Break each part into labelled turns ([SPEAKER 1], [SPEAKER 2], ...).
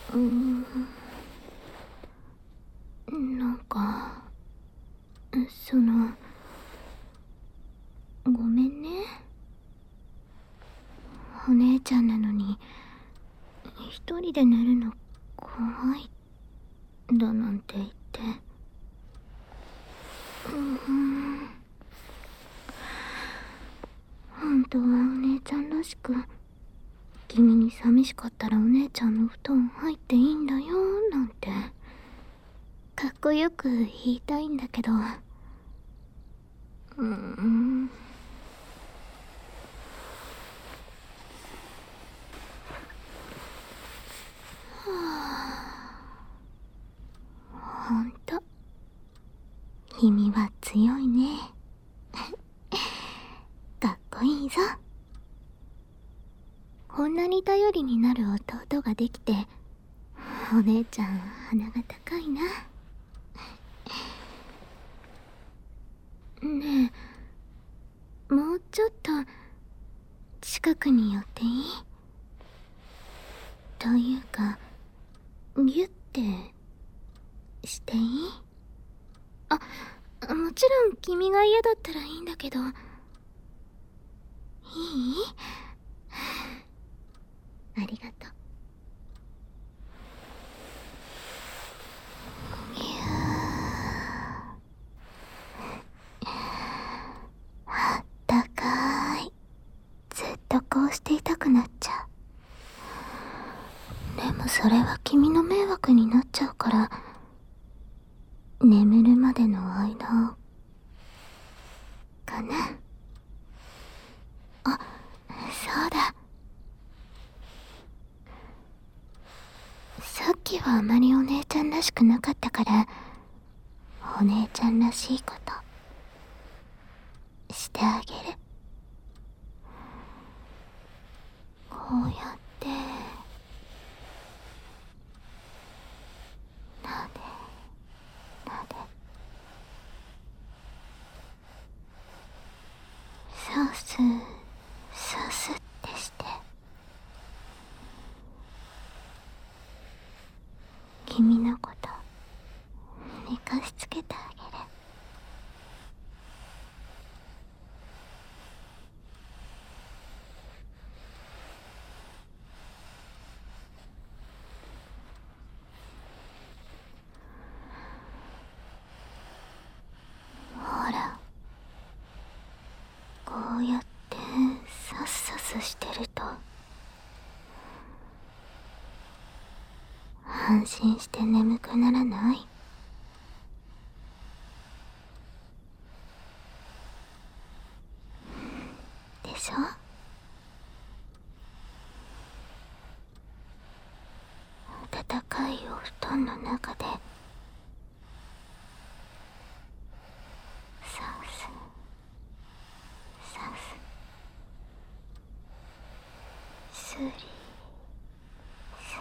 [SPEAKER 1] うーん、なんか、ごめんね。お姉ちゃんなのに、一人で寝るの怖い、だなんて言って。本当はお姉ちゃんらしく、君に寂しかったらお姉ちゃんの布団入っていいんだよ、なんて。かっこよく言いたいんだけど。ほんと、君は強いね。かっこいいぞ。こんなに頼りになる弟ができて、お姉ちゃんは鼻が高いな。ねえ、もうちょっと近くに寄っていい？というか、ギュッてしていい？あ、もちろん君が嫌だったらいいんだけど。いい？ありがとう。あったかい。ずっとこうしていたくなっちゃう。でもそれは君の迷惑になっちゃうから、眠るまでの間かな。あ、そうだ。さっきはあまりお姉ちゃんらしくなかったから、お姉ちゃんらしいことしてあげる。こうやってなでなで、さすさすってして、君のこと寝かしつけてあげる。ほら、こうやってさっさすしてると安心して眠くならない？でしょ？暖かいお布団の中でさすさす、すりす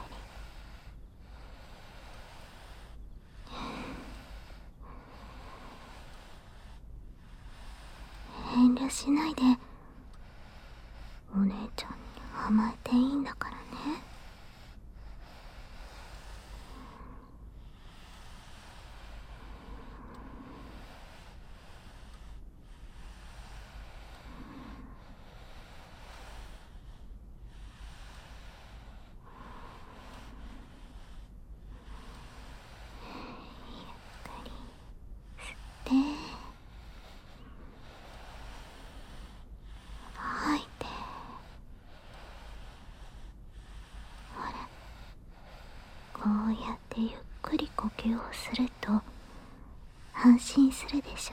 [SPEAKER 1] り。遠慮しないで、お姉ちゃんに甘えていいんだからね。で、吐いて。ほら、こうやってゆっくり呼吸をすると安心するでしょ？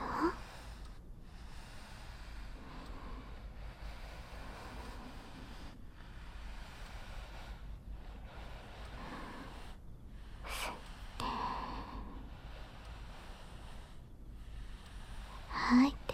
[SPEAKER 1] 吸って吐いて。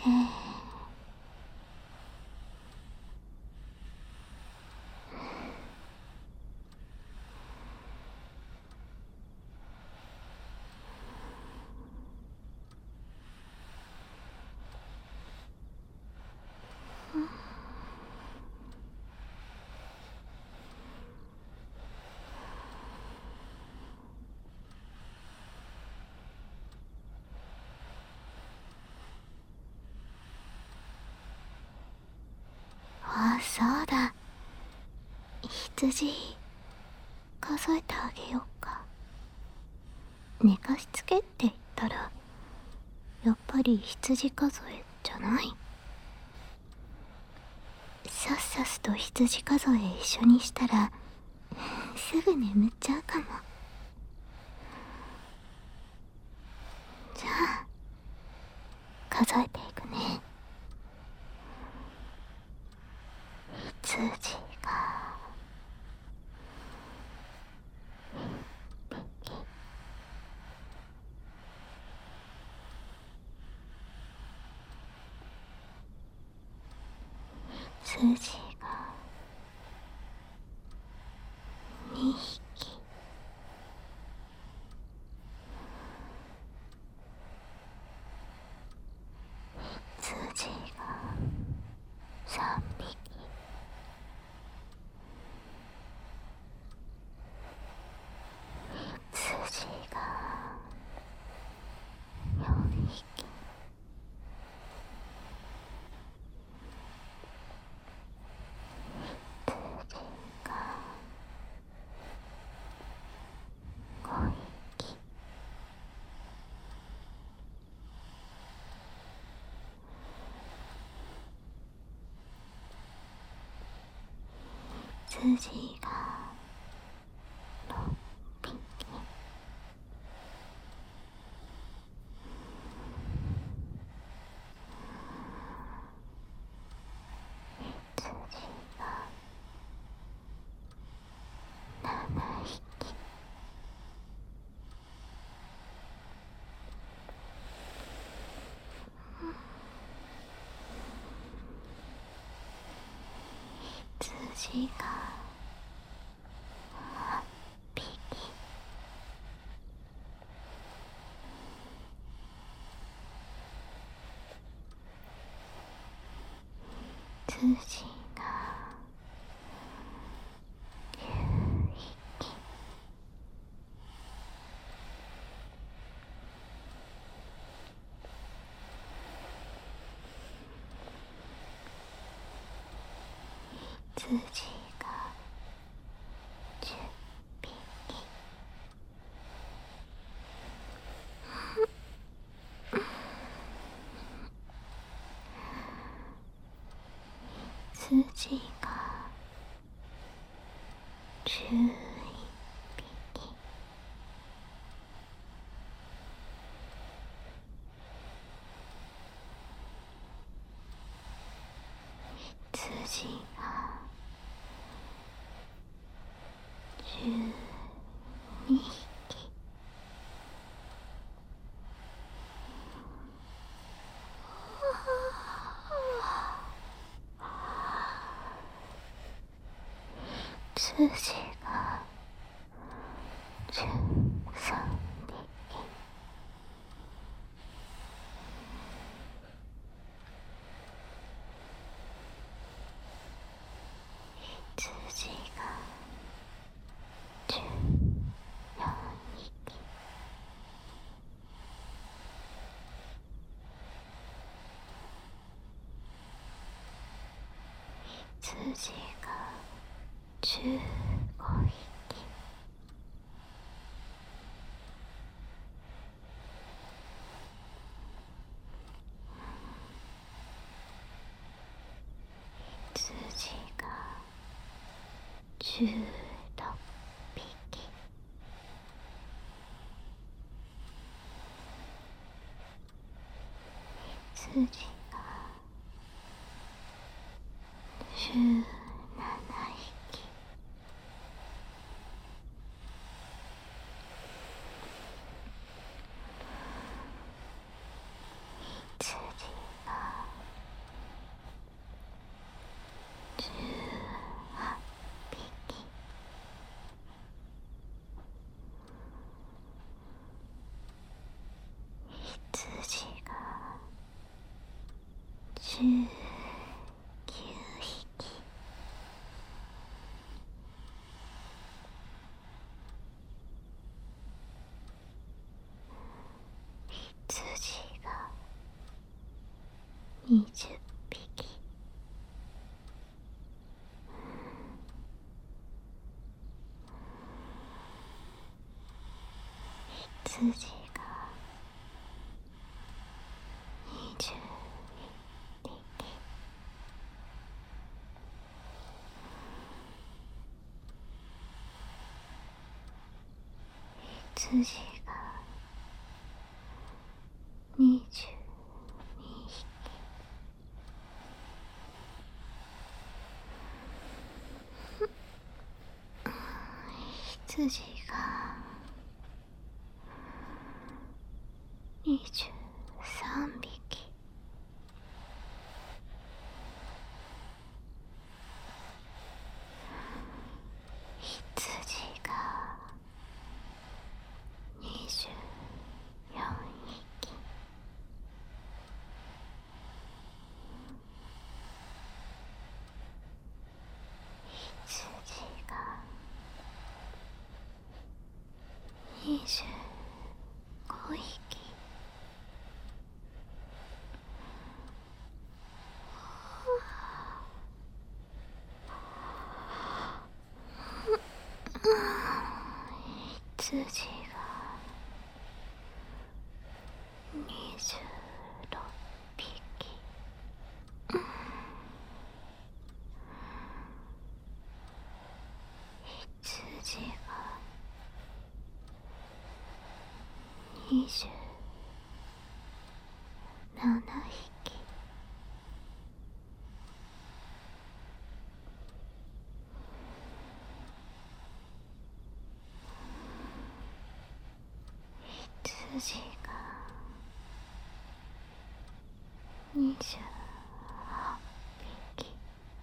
[SPEAKER 1] 羊数えてあげようか。寝かしつけって言ったらやっぱり羊数えじゃない？さっさすと羊数え一緒にしたらすぐ眠っちゃうかも。じゃあ数えていくね。羊が羊が2匹、羊が3匹、羊が4匹、羊が5匹、羊が6匹、羊が7匹、羊が8匹、羊が9匹、羊が10匹、羊が11匹、羊が12匹、羊が13匹、羊が14匹、羊が15匹、羊が16匹、羊が17匹、羊が18匹、羊が羊が21匹、羊が22匹、羊が23匹、羊が24匹、羊が25匹、羊が26匹、羊が27匹、羊が28匹、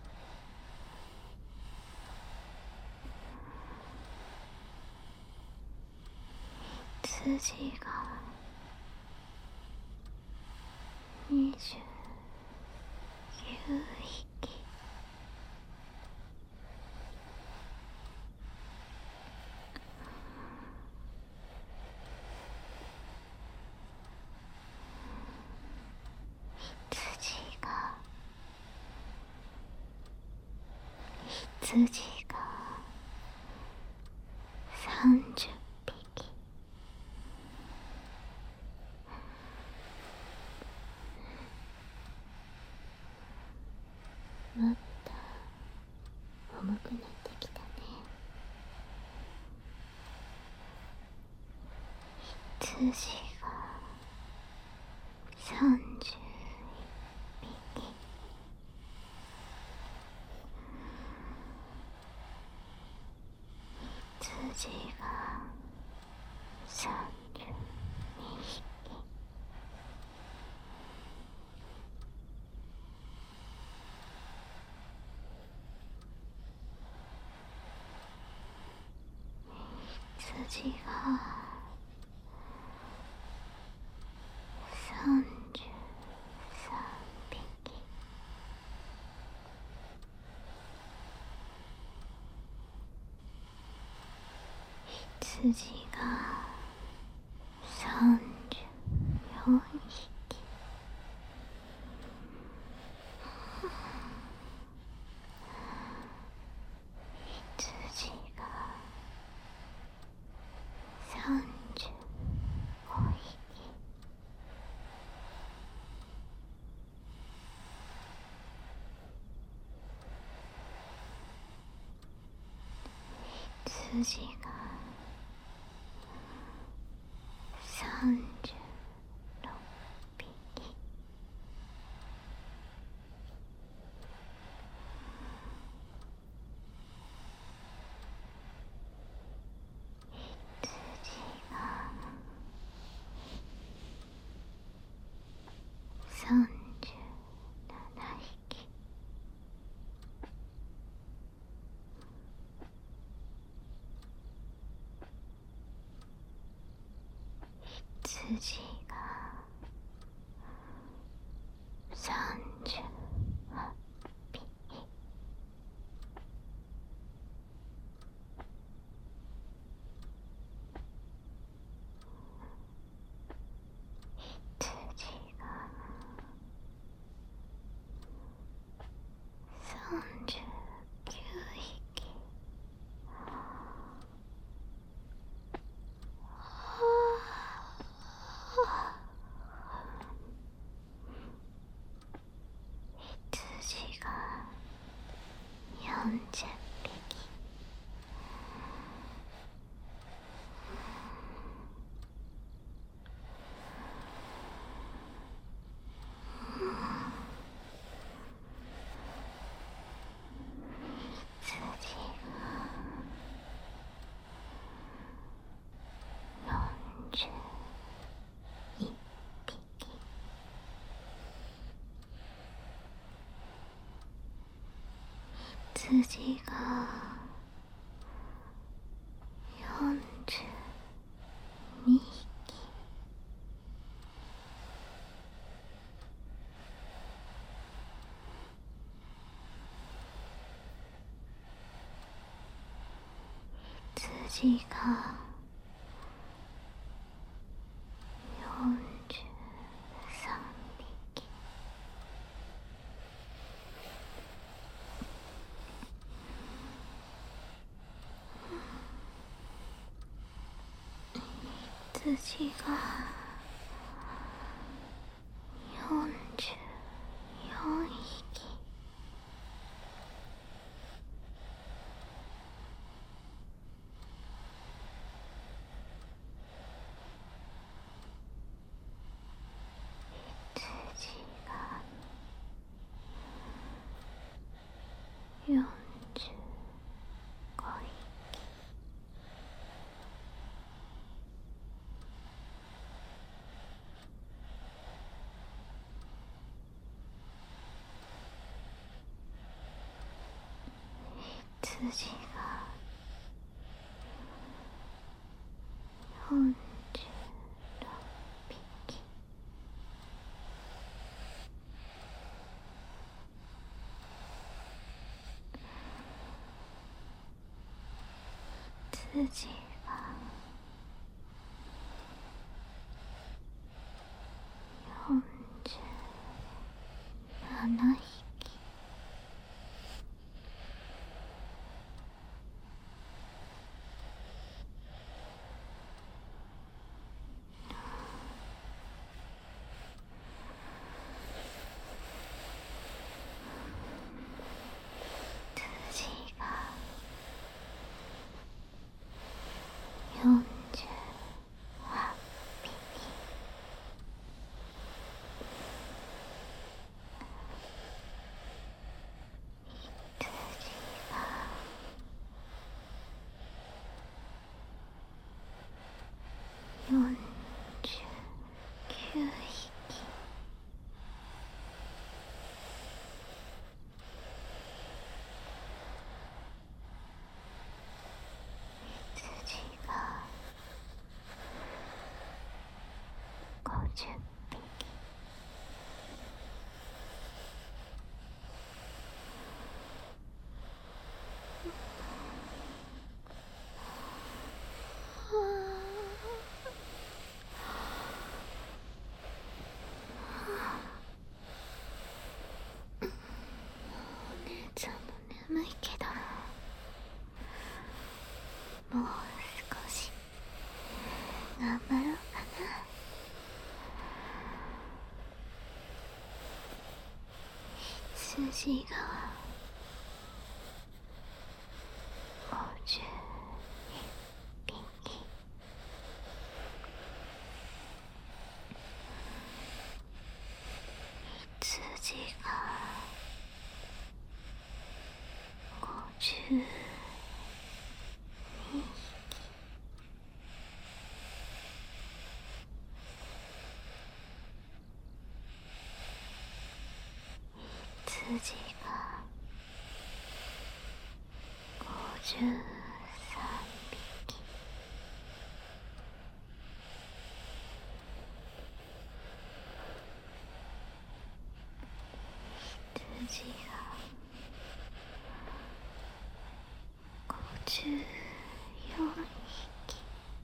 [SPEAKER 1] 羊が29匹、羊が30匹、もっと重くなってきたね。羊が31匹、羊が32匹、羊が33匹、羊が34匹、羊が35匹、羊が36匹、羊が37匹、羊が38匹、羊が39匹、はあ、 羊が43匹。羊が44匹。羊が45匹。羊が46匹。羊が47匹。羊が48匹。羊が49匹。羊が50匹。お姉ちゃんも眠いけど、もう少し頑張ろうかな。羊が51匹。羊が52匹。羊が53匹。羊が54匹。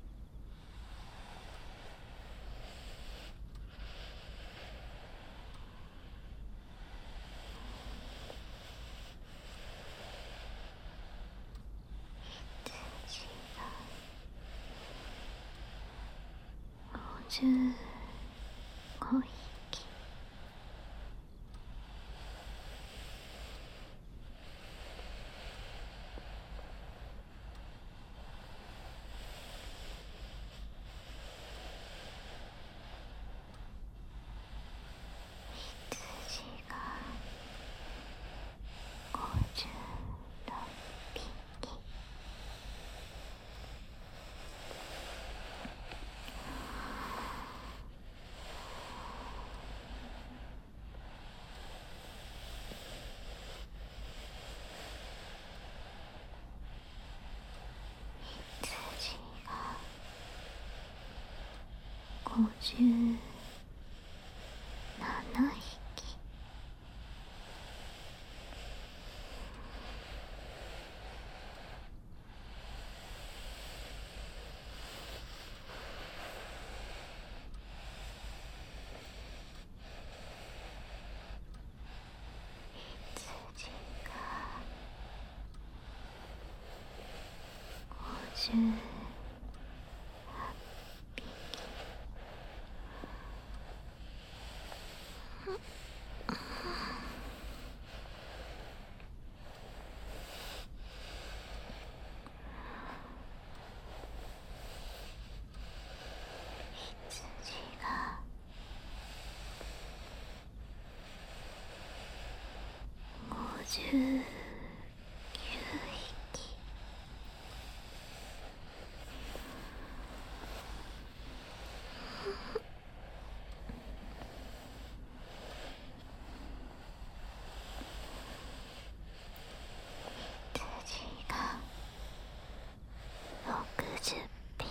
[SPEAKER 1] 羊が55匹。羊が56匹。羊が57匹。 59匹。羊が60匹。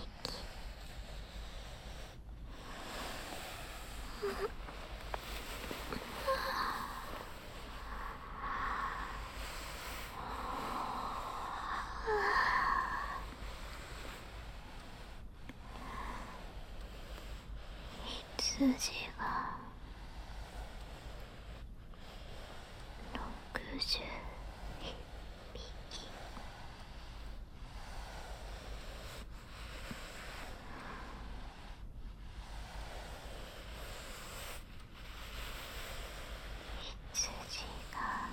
[SPEAKER 1] 羊が61匹。羊が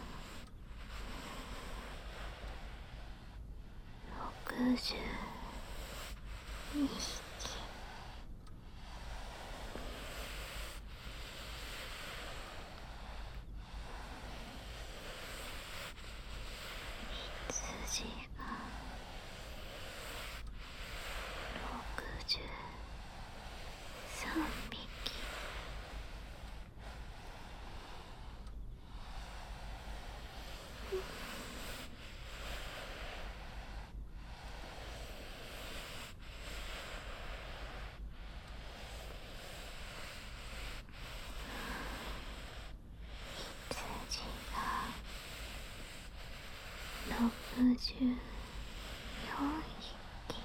[SPEAKER 1] 62匹。羊が63匹。羊が64匹。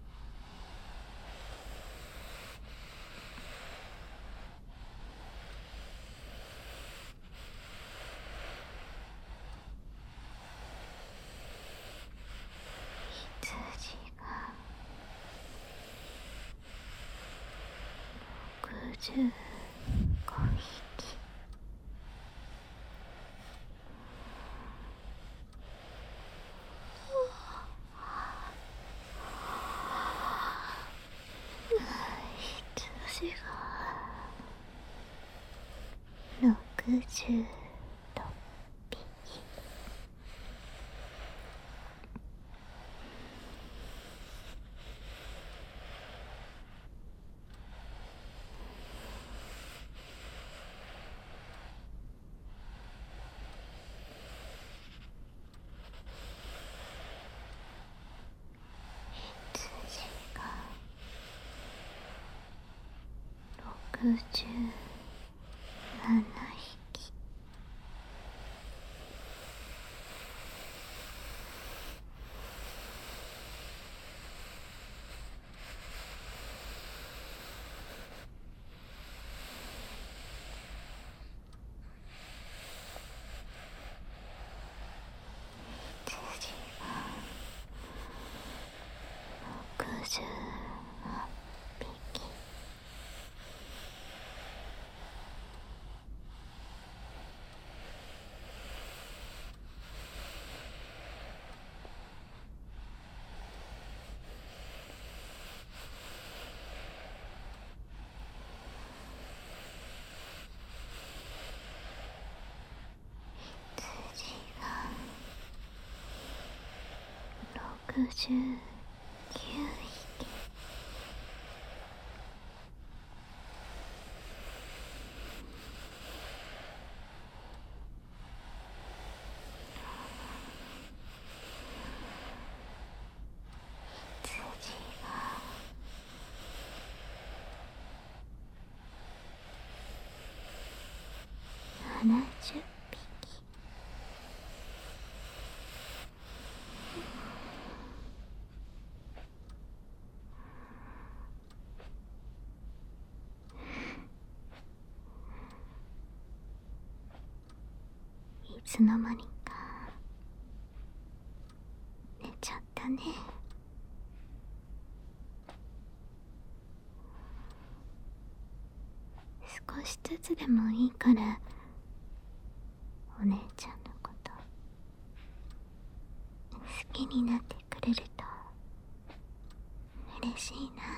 [SPEAKER 1] 羊が65匹。羊が66匹。羊が67匹。羊が68匹。羊が69匹。羊が70匹。いつの間にか寝ちゃったね。 少しずつでもいいからお姉ちゃんのこと好きになってくれると嬉しいな。